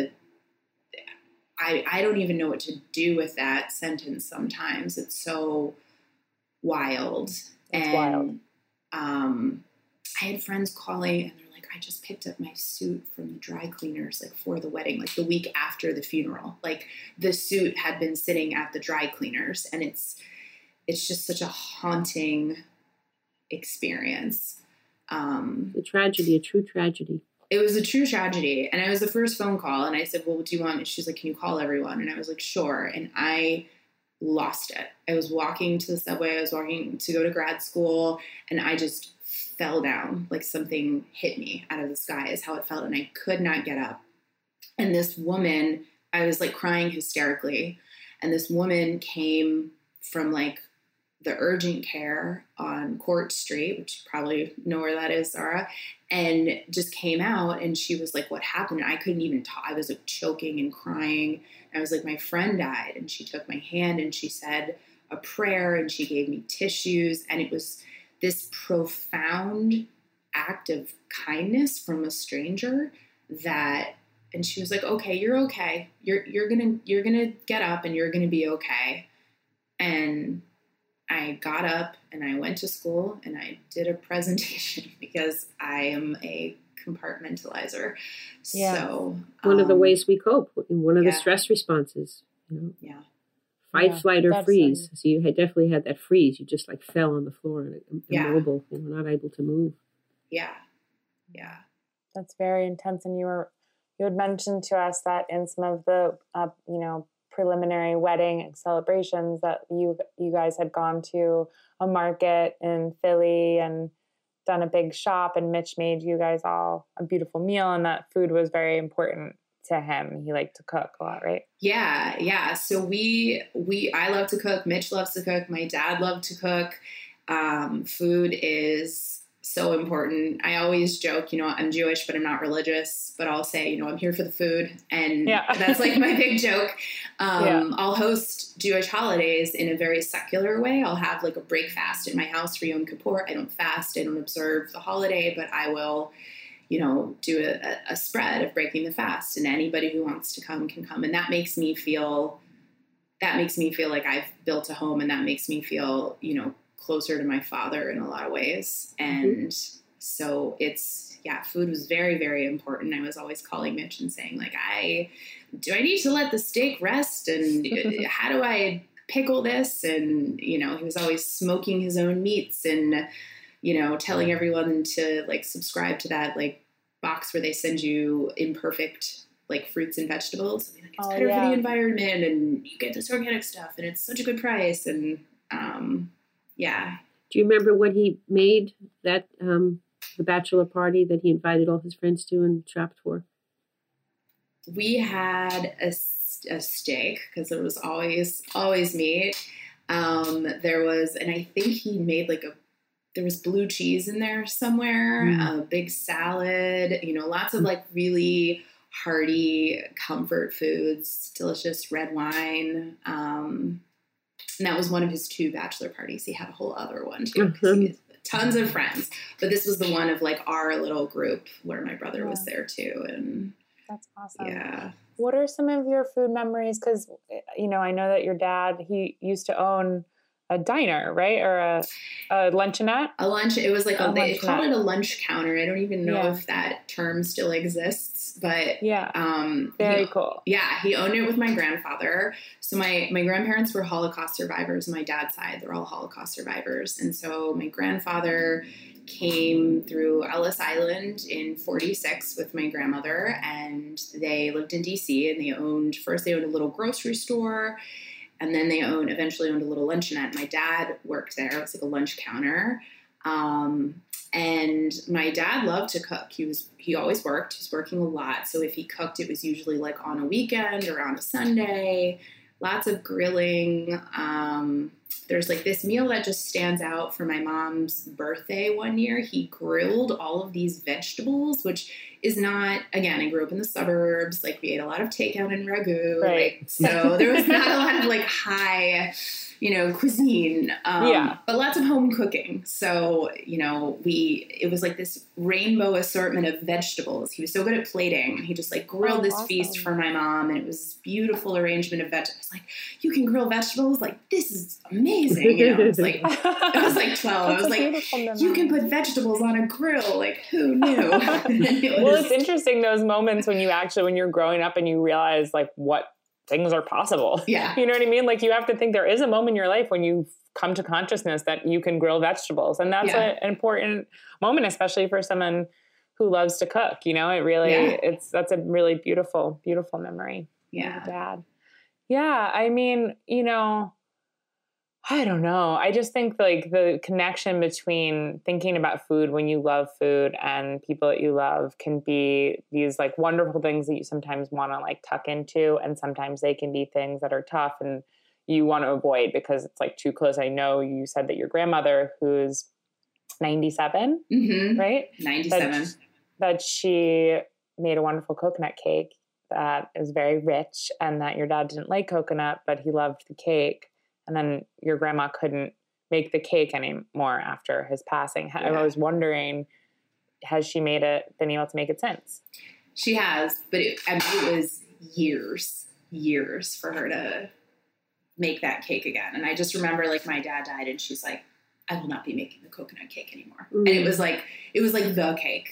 I don't even know what to do with that sentence sometimes. It's so wild. It's wild. I had friends calling, and they're like, I just picked up my suit from the dry cleaners, like, for the wedding, like the week after the funeral. Like, the suit had been sitting at the dry cleaners, and it's just such a haunting experience. A tragedy, a true tragedy. It was a true tragedy. And I was the first phone call, and I said, well, what do you want? And she's like, can you call everyone? And I was like, sure. And I lost it. I was walking to the subway. I was walking to go to grad school, and I just fell down. Like, something hit me out of the sky is how it felt. And I could not get up. And this woman, I was like crying hysterically. And this woman came from like the urgent care on Court Street, which you probably know where that is, Sarah, and just came out, and she was like, what happened? And I couldn't even talk. I was like choking and crying. And I was like, my friend died. And she took my hand and she said, a prayer, and she gave me tissues. And it was this profound act of kindness from a stranger and she was like, okay, you're okay. You're going to get up and you're going to be okay. And I got up and I went to school and I did a presentation because I am a compartmentalizer. Yeah. So one of the ways we cope, one of the stress responses, Yeah. Fight, flight, or freeze. So you definitely had that freeze. You just like fell on the floor and immobile, not able to move. Yeah. Yeah. That's very intense. And you had mentioned to us that in some of the, preliminary wedding celebrations that you guys had gone to a market in Philly and done a big shop, and Mitch made you guys all a beautiful meal, and that food was very important to him. He liked to cook a lot, right? Yeah. Yeah. So I love to cook. Mitch loves to cook. My dad loved to cook. Food is so important. I always joke, I'm Jewish, but I'm not religious, but I'll say, I'm here for the food. And that's like my big joke. I'll host Jewish holidays in a very secular way. I'll have like a break fast in my house for Yom Kippur. I don't fast. I don't observe the holiday, but I will, do a spread of breaking the fast, and anybody who wants to come can come. And that makes me feel like I've built a home, and that makes me feel, closer to my father in a lot of ways. And so food was very, very important. I was always calling Mitch and saying like, do I need to let the steak rest? And how do I pickle this? And, he was always smoking his own meats and, telling everyone to like subscribe to that like box where they send you imperfect like fruits and vegetables. Like, it's better for the environment, and you get this organic stuff, and it's such a good price. And, yeah. Do you remember what he made that the bachelor party that he invited all his friends to and shopped for? We had a steak because there was always meat. There was, and I think he made there was blue cheese in there somewhere, a big salad, lots of like really hearty comfort foods, delicious red wine. And that was one of his 2 bachelor parties. He had a whole other one too. He had tons of friends, but this was the one of like our little group where my brother was there too. And that's awesome. Yeah. What are some of your food memories? Because, I know that your dad, he used to own a diner, right? Or a luncheonette? A lunch. It was like they called it a lunch counter. I don't even know if that term still exists, but very cool. Yeah. He owned it with my grandfather. So my grandparents were Holocaust survivors on my dad's side. They're all Holocaust survivors. And so my grandfather came through Ellis Island in 46 with my grandmother, and they lived in DC, and they owned a little grocery store. And then they eventually owned a little luncheonette. My dad worked there. It was like a lunch counter. And my dad loved to cook. He always worked. He was working a lot. So if he cooked, it was usually like on a weekend or on a Sunday. Lots of grilling. There's like this meal that just stands out for my mom's birthday one year. He grilled all of these vegetables, which is not, again, I grew up in the suburbs. Like we ate a lot of takeout and ragu. Right. Like, so there was not a lot of like high, cuisine, but lots of home cooking. So, it was like this rainbow assortment of vegetables. He was so good at plating. He just like grilled this feast for my mom, and it was this beautiful arrangement of vegetables. Like, you can grill vegetables? Like, this is amazing. I was like 12. I was like, you can put vegetables on a grill. Like, who knew? It's interesting those moments when you're growing up and you realize like what things are possible. Yeah. You know what I mean? Like you have to think there is a moment in your life when you come to consciousness that you can grill vegetables. And that's an important moment, especially for someone who loves to cook. It really, that's a really beautiful, beautiful memory. Yeah. Dad. Yeah. I mean, I don't know. I just think like the connection between thinking about food when you love food and people that you love can be these like wonderful things that you sometimes want to like tuck into. And sometimes they can be things that are tough and you want to avoid because it's like too close. I know you said that your grandmother, who's 97, right? 97. That she made a wonderful coconut cake that is very rich, and that your dad didn't like coconut, but he loved the cake. and then your grandma couldn't make the cake anymore after his passing. I was wondering, has she been able to make it since? She has, but it was years for her to make that cake again. And I just remember, like, my dad died and she's like, I will not be making the coconut cake anymore. And it was like the cake.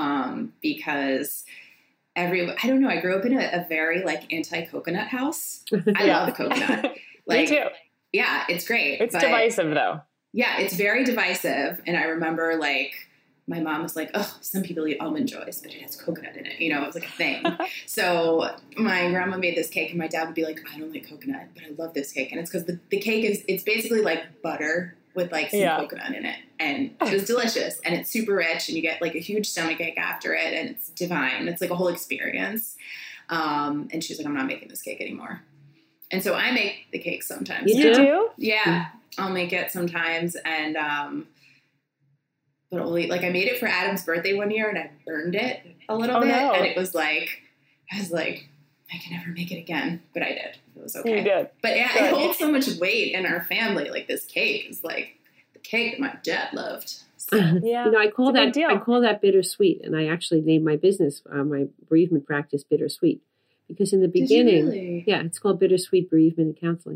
Because I don't know, I grew up in a very like anti-coconut house. I love coconut. Me too. Yeah, it's great. It's divisive though. Yeah, it's very divisive. And I remember like my mom was like, oh, some people eat Almond Joys, but it has coconut in it. You know, it was like a thing. So my grandma made this cake and my dad would be like, I don't like coconut, but I love this cake. And it's because the cake it's basically like butter with like some coconut in it. And it was delicious. And it's super rich and you get like a huge stomachache after it and it's divine. It's like a whole experience. And she's like, I'm not making this cake anymore. And so I make the cake sometimes. You do? Yeah. I'll make it sometimes. And, but only like I made it for Adam's birthday one year and I burned it a little bit. No. And it was like, I was like, I can never make it again, but I did. It was okay. You did. But yeah, it holds so much weight in our family. Like this cake is like the cake that my dad loved. So. Yeah, I call that bittersweet, and I actually named my business, my bereavement practice, Bittersweet, because in the beginning, really? Yeah, it's called Bittersweet Bereavement and Counseling,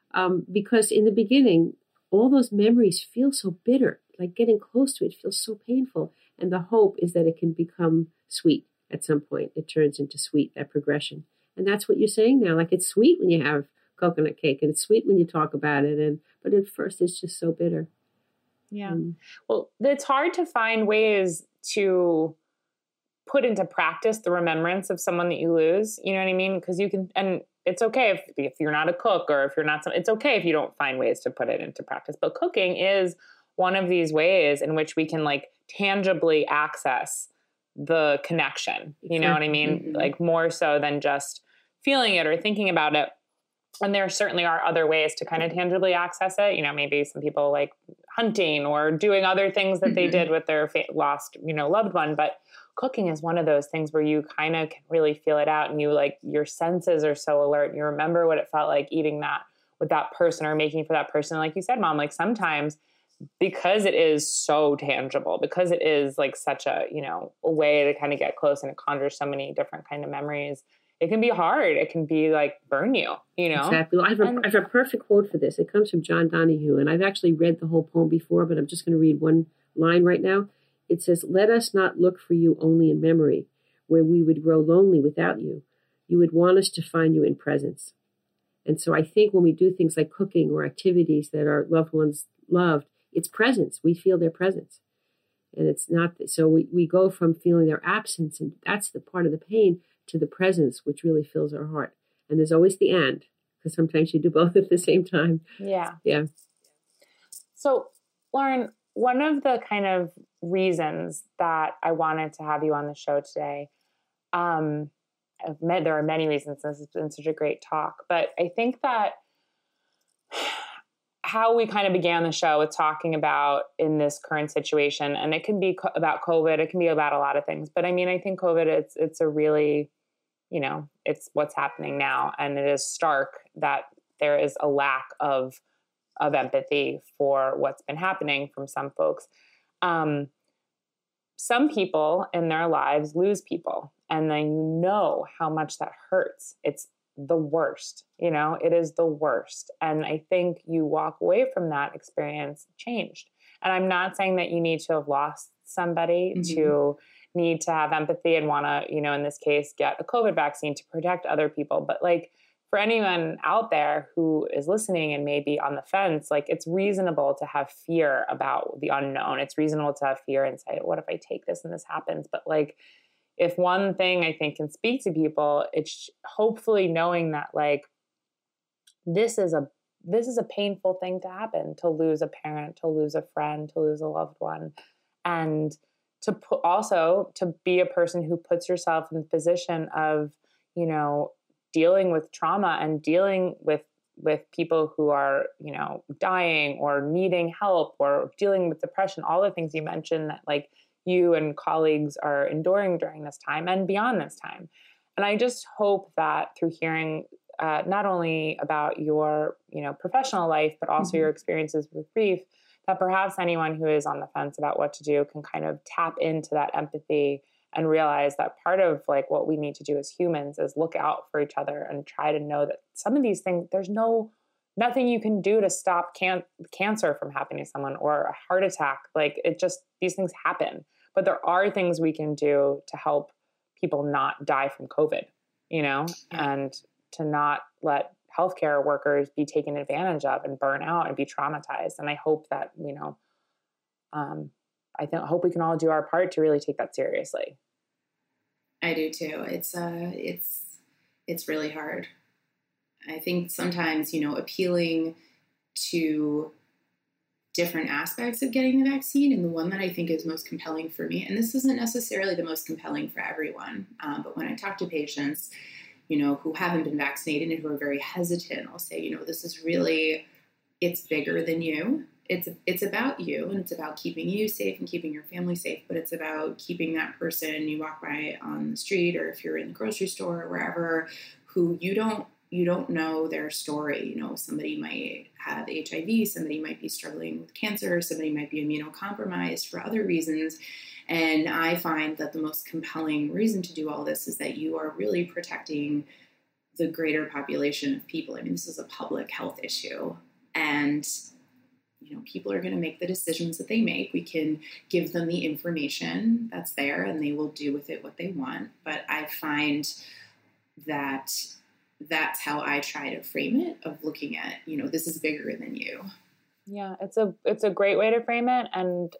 because in the beginning, all those memories feel so bitter. Like getting close to it feels so painful, and the hope is that it can become sweet at some point. It turns into sweet, that progression. And that's what you're saying now. Like it's sweet when you have coconut cake and it's sweet when you talk about it. But at first it's just so bitter. Yeah. Well, it's hard to find ways to put into practice the remembrance of someone that you lose. You know what I mean? Because you can, and it's okay if you're not a cook or if you're not, it's okay if you don't find ways to put it into practice. But cooking is one of these ways in which we can like tangibly access the connection, you know what I mean? Mm-hmm. Like more so than just feeling it or thinking about it. And there certainly are other ways to kind of tangibly access it. You know, maybe some people like hunting or doing other things that they did with their lost, loved one. But cooking is one of those things where you kind of can really feel it out and you like your senses are so alert. And you remember what it felt like eating that with that person or making for that person. Like you said, Mom, like sometimes because it is so tangible, because it is like such a, a way to kind of get close and it conjures so many different kind of memories, it can be hard. It can be like burn you, Exactly. Well, I have a perfect quote for this. It comes from John Donahue, and I've actually read the whole poem before, but I'm just going to read one line right now. It says, "Let us not look for you only in memory, where we would grow lonely without you. You would want us to find you in presence." And so I think when we do things like cooking or activities that our loved ones loved, it's presence. We feel their presence. And it's not, so we go from feeling their absence, and that's the part of the pain, to the presence, which really fills our heart. And there's always the and, because sometimes you do both at the same time. Yeah. Yeah. So, Lauren, one of the kind of reasons that I wanted to have you on the show today, there are many reasons. This has been such a great talk, but I think that how we kind of began the show with talking about in this current situation, and it can be about COVID, it can be about a lot of things, but I mean, I think COVID, it's a really, it's what's happening now. And it is stark that there is a lack of empathy for what's been happening from some folks. Some people in their lives lose people, and then how much that hurts. It's the worst, it is the worst. And I think you walk away from that experience changed. And I'm not saying that you need to have lost somebody to need to have empathy and want to, in this case, get a COVID vaccine to protect other people. But like for anyone out there who is listening and maybe on the fence, like it's reasonable to have fear about the unknown. It's reasonable to have fear and say, what if I take this and this happens? But like, if one thing I think can speak to people, it's hopefully knowing that like, this is a painful thing to happen, to lose a parent, to lose a friend, to lose a loved one. And to be a person who puts yourself in the position of, dealing with trauma and dealing with people who are, dying or needing help or dealing with depression, all the things you mentioned that like you and colleagues are enduring during this time and beyond this time. And I just hope that through hearing not only about your, professional life, but also your experiences with grief, that perhaps anyone who is on the fence about what to do can kind of tap into that empathy and realize that part of like what we need to do as humans is look out for each other and try to know that some of these things, there's nothing you can do to stop cancer from happening to someone or a heart attack. Like these things happen, but there are things we can do to help people not die from COVID, and to not let healthcare workers be taken advantage of and burn out and be traumatized. And I hope that, I hope we can all do our part to really take that seriously. I do too. It's really hard. I think sometimes, appealing to different aspects of getting the vaccine, and the one that I think is most compelling for me, and this isn't necessarily the most compelling for everyone, but when I talk to patients, who haven't been vaccinated and who are very hesitant, I'll say, this is really, it's bigger than you. It's about you, and it's about keeping you safe and keeping your family safe, but it's about keeping that person you walk by on the street, or if you're in the grocery store or wherever, who you don't know their story. Somebody might have HIV, somebody might be struggling with cancer, somebody might be immunocompromised for other reasons. And I find that the most compelling reason to do all this is that you are really protecting the greater population of people. I mean, this is a public health issue, and people are going to make the decisions that they make. We can give them the information that's there, and they will do with it what they want. But I find that that's how I try to frame it, of looking at, this is bigger than you. Yeah, it's a great way to frame it. And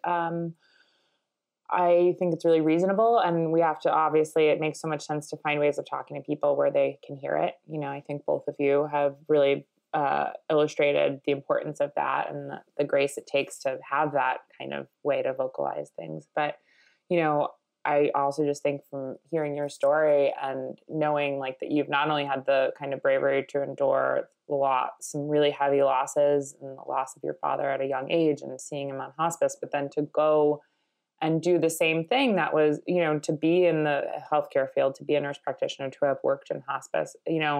I think it's really reasonable. And we have to, obviously, it makes so much sense to find ways of talking to people where they can hear it. I think both of you have really illustrated the importance of that and the grace it takes to have that kind of way to vocalize things. But, I also just think from hearing your story and knowing like that you've not only had the kind of bravery to endure some really heavy losses and the loss of your father at a young age and seeing him on hospice, but then to go and do the same thing that was, to be in the healthcare field, to be a nurse practitioner, to have worked in hospice,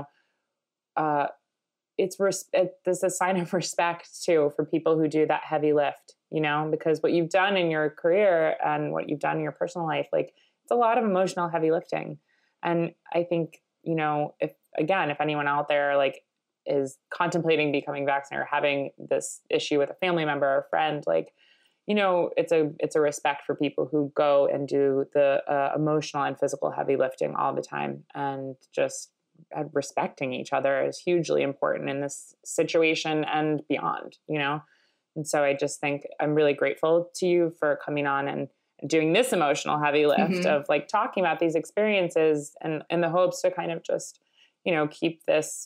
there's a sign of respect too for people who do that heavy lift, because what you've done in your career and what you've done in your personal life, like it's a lot of emotional heavy lifting. And I think, if anyone out there like is contemplating becoming vaccinated or having this issue with a family member or a friend, like, it's a respect for people who go and do the emotional and physical heavy lifting all the time, and just respecting each other is hugely important in this situation and beyond, And so I just think I'm really grateful to you for coming on and doing this emotional heavy lift of like talking about these experiences, and in the hopes to kind of just, keep this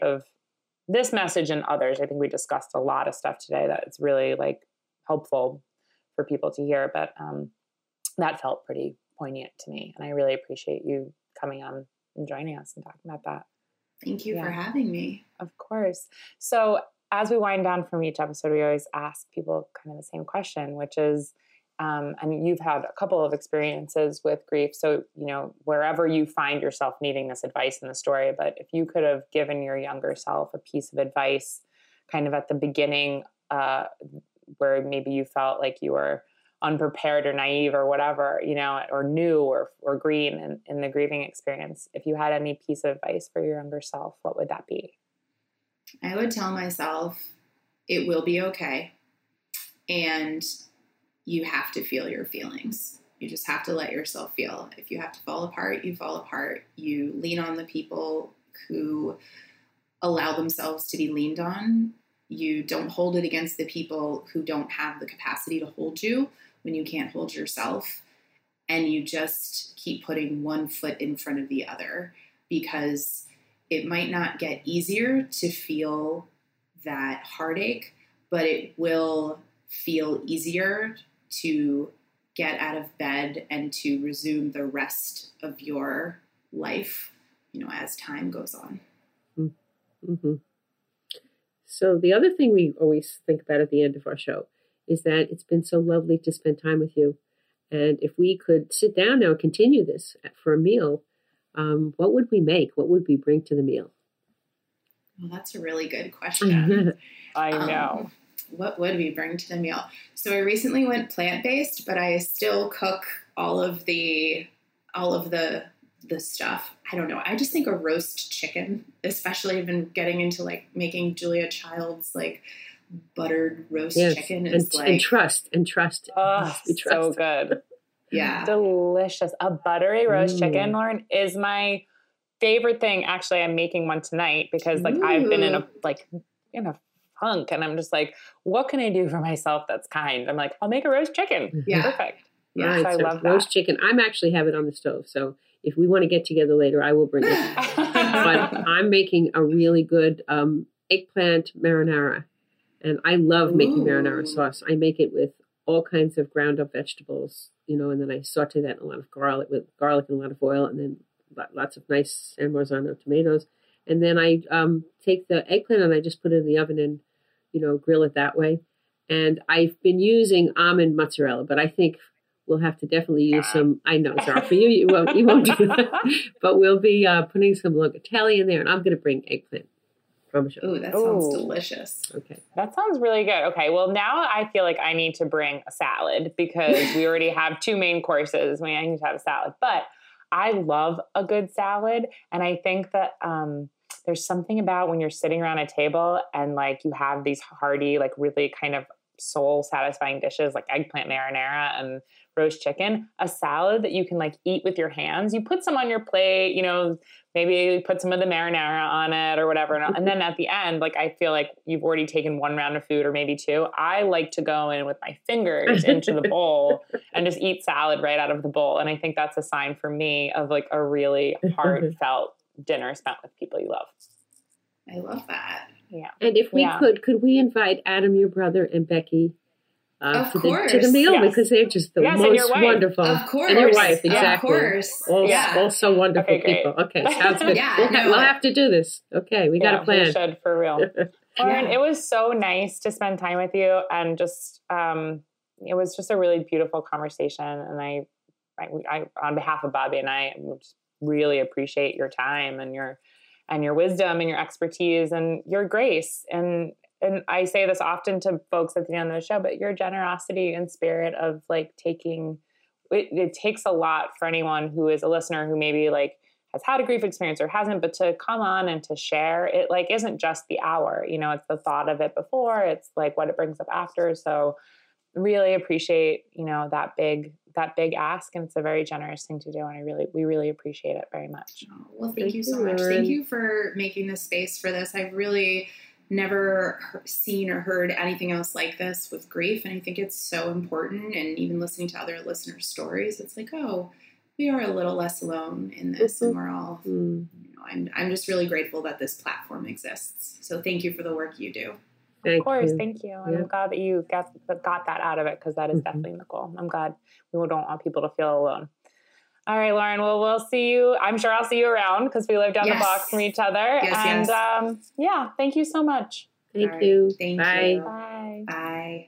message in others. I think we discussed a lot of stuff today that it's really like helpful for people to hear, but that felt pretty poignant to me. And I really appreciate you coming on and joining us and talking about that. Thank you for having me. Of course. So as we wind down from each episode, we always ask people kind of the same question, which is, and you've had a couple of experiences with grief. So, wherever you find yourself needing this advice in the story, but if you could have given your younger self a piece of advice kind of at the beginning, where maybe you felt like you were unprepared or naive or whatever, or new or green in the grieving experience, if you had any piece of advice for your younger self, what would that be? I would tell myself it will be okay. And you have to feel your feelings. You just have to let yourself feel. If you have to fall apart, you fall apart. You lean on the people who allow themselves to be leaned on. You don't hold it against the people who don't have the capacity to hold you when you can't hold yourself. And you just keep putting one foot in front of the other, because it might not get easier to feel that heartache, but it will feel easier to get out of bed and to resume the rest of your life, as time goes on. Mm-hmm. So the other thing we always think about at the end of our show is that it's been so lovely to spend time with you. And if we could sit down now and continue this for a meal, what would we make? What would we bring to the meal? Well, that's a really good question. I know. What would we bring to the meal? So I recently went plant-based, but I still cook all of the stuff. I don't know. I just think a roast chicken, especially I've been getting into like making Julia Child's like buttered roast chicken is and trust. Oh, so good. Yeah. Delicious. A buttery roast chicken, Lauren, is my favorite thing. Actually, I'm making one tonight because like I've been in a funk and I'm just like, what can I do for myself that's kind? I'm like, I'll make a roast chicken. Yeah. Perfect. Yeah. Right, so I love roast that. chicken. I'm actually have it on the stove. So if we want to get together later, I will bring it. But I'm making a really good eggplant marinara. And I love making marinara sauce. I make it with all kinds of ground up vegetables, and then I saute that in a lot of garlic and a lot of oil, and then lots of nice San Marzano tomatoes. And then I take the eggplant and I just put it in the oven and, grill it that way. And I've been using almond mozzarella, but I think we'll have to definitely use some. I know, Zara, for you, you won't do that. But we'll be putting some locatelli in there, and I'm going to bring eggplant. Oh, that sounds delicious. Okay. That sounds really good. Okay, well, now I feel like I need to bring a salad because we already have 2 main courses. I need to have a salad. But I love a good salad. And I think that there's something about when you're sitting around a table and like you have these hearty, like really kind of soul satisfying dishes like eggplant marinara and roast chicken, a salad that you can like eat with your hands. You put some on your plate, maybe put some of the marinara on it or whatever. And then at the end, like, I feel like you've already taken 1 round of food or maybe 2. I like to go in with my fingers into the bowl and just eat salad right out of the bowl. And I think that's a sign for me of like a really heartfelt dinner spent with people you love. I love that. Yeah. And if we could we invite Adam, your brother, and Becky to the meal because they're just the most wonderful. Of course. And your wife, exactly. Of course. All so wonderful people. Okay, sounds good. We'll have to do this. Okay, we got a plan. We should, for real. Lauren, it was so nice to spend time with you, and just it was just a really beautiful conversation. And I on behalf of Bobby and I, just really appreciate your time and your wisdom and your expertise and your grace. And I say this often to folks at the end of the show, but your generosity and spirit of like it takes a lot for anyone who is a listener who maybe like has had a grief experience or hasn't, but to come on and to share it, like, isn't just the hour, it's the thought of it before, it's like what it brings up after. So really appreciate, that big ask. And it's a very generous thing to do. And we really appreciate it very much. Oh, well, thank you so much. Thank you for making the space for this. I've really never seen or heard anything else like this with grief. And I think it's so important. And even listening to other listeners' stories, it's like, oh, we are a little less alone in this. And we're all, I'm just really grateful that this platform exists. So thank you for the work you do. Of course. Thank you. And I'm glad that you got that out of it, because that is definitely the goal. I'm glad we don't want people to feel alone. All right, Lauren. Well, we'll see you. I'm sure I'll see you around because we live down the block from each other. Yes, and thank you so much. Thank you. Thank Bye. you. Bye. Bye.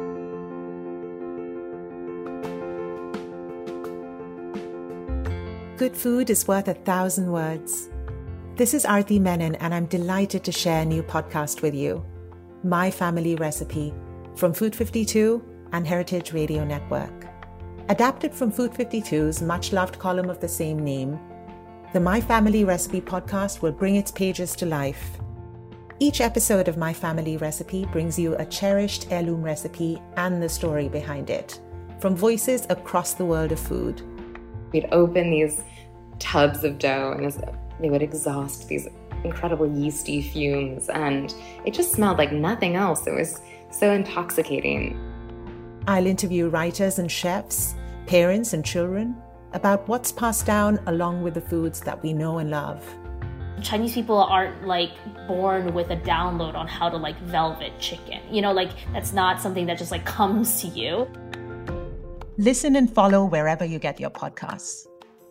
Good food is worth 1,000 words. This is Aarti Menon, and I'm delighted to share a new podcast with you, My Family Recipe, from Food 52 and Heritage Radio Network. Adapted from Food 52's much-loved column of the same name, the My Family Recipe podcast will bring its pages to life. Each episode of My Family Recipe brings you a cherished heirloom recipe and the story behind it, from voices across the world of food. We'd open these tubs of dough and they would exhaust these incredible yeasty fumes, and it just smelled like nothing else. It was so intoxicating. I'll interview writers and chefs, parents and children about what's passed down along with the foods that we know and love. Chinese people aren't like born with a download on how to like velvet chicken. That's not something that just like comes to you. Listen and follow wherever you get your podcasts.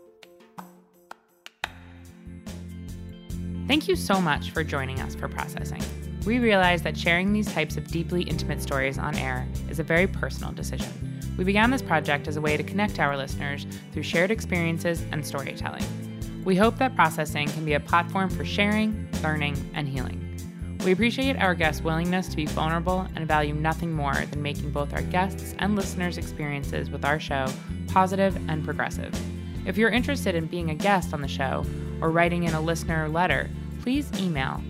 Thank you so much for joining us for Processing. We realize that sharing these types of deeply intimate stories on air is a very personal decision. We began this project as a way to connect our listeners through shared experiences and storytelling. We hope that Processing can be a platform for sharing, learning, and healing. We appreciate our guests' willingness to be vulnerable and value nothing more than making both our guests' and listeners' experiences with our show positive and progressive. If you're interested in being a guest on the show or writing in a listener letter, please email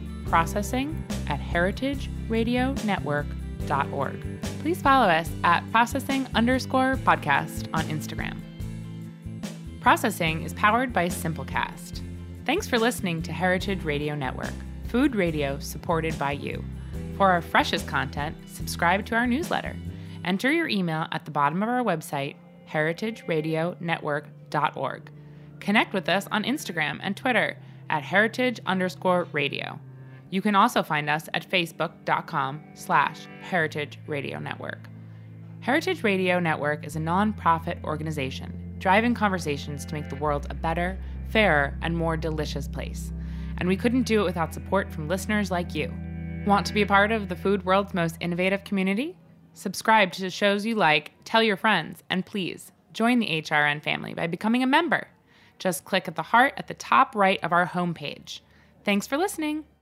processing@heritageradionetwork.org. Please follow us at processing_podcast on Instagram. Processing is powered by Simplecast. Thanks for listening to Heritage Radio Network, food radio supported by you. For our freshest content, subscribe to our newsletter. Enter your email at the bottom of our website, heritageradionetwork.org. Connect with us on Instagram and Twitter at heritage_radio. You can also find us at facebook.com/Heritage Radio Network. Heritage Radio Network is a nonprofit organization driving conversations to make the world a better, fairer, and more delicious place. And we couldn't do it without support from listeners like you. Want to be a part of the food world's most innovative community? Subscribe to the shows you like, tell your friends, and please join the HRN family by becoming a member. Just click at the heart at the top right of our homepage. Thanks for listening.